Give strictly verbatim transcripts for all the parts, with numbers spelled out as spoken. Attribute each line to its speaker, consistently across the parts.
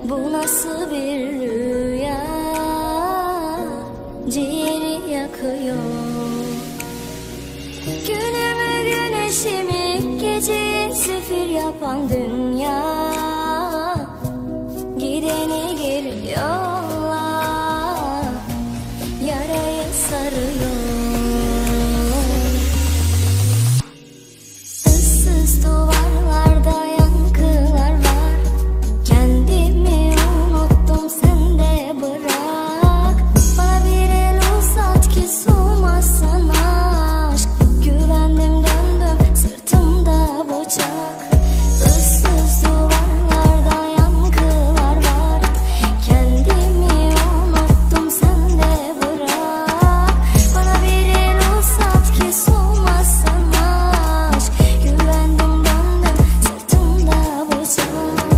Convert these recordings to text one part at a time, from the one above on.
Speaker 1: Bu nasıl bir rüya, ciğeri yakıyor. Günümü güneşimi, geceyi zifir yapan dünya, gideni geri yolla, yarayı sarıyor. Issız duvarlarda yankılar var, kendimi unuttum, sen de bırak. Bana bir el uzat ki soğumasın aşk, güvendim döndüm sırtımda bıçak. Issız duvarlarda yankılar var, kendimi unuttum, sen de bırak. Bana bir el uzat ki soğumasın aşk, güvendim döndüm sırtımda bıçak.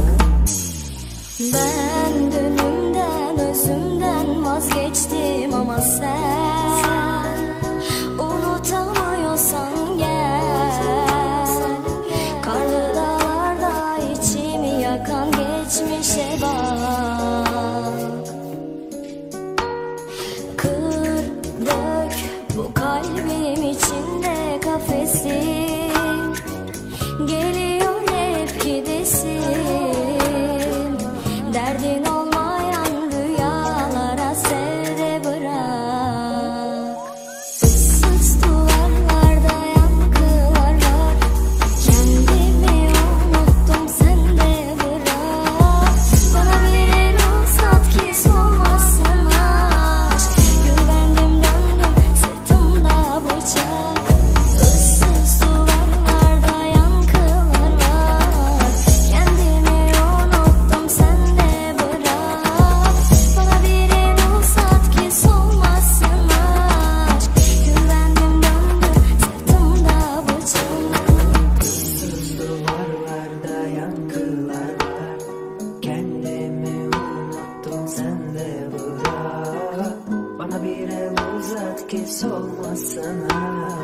Speaker 1: Ben dönümden özümden vazgeçtim ama sen unutamıyorsan gel. Karlı dağlarda içimi yakan geçmişe bak. Kır dök bu kalbim içinde kafesin, geliyor hep gidesin. Derdin olmayan rüyalara sev de bırak. Issız duvarlarda yankılar var, kendimi unuttum, sen de bırak. Bana bir el uzat ki soğumasın aşk, güvendim döndüm sırtımda bıçak. Issız duvarlarda yankılar var, kendimi unuttum, sen de bırak. Bana bir el uzat ki soğumasın aşk, güvendim döndüm sırtımda bıçak.
Speaker 2: Issız duvarlarda yankılar var, kendimi unuttum, sen de bırak. Bana bir el uzat ki solmasın aşk,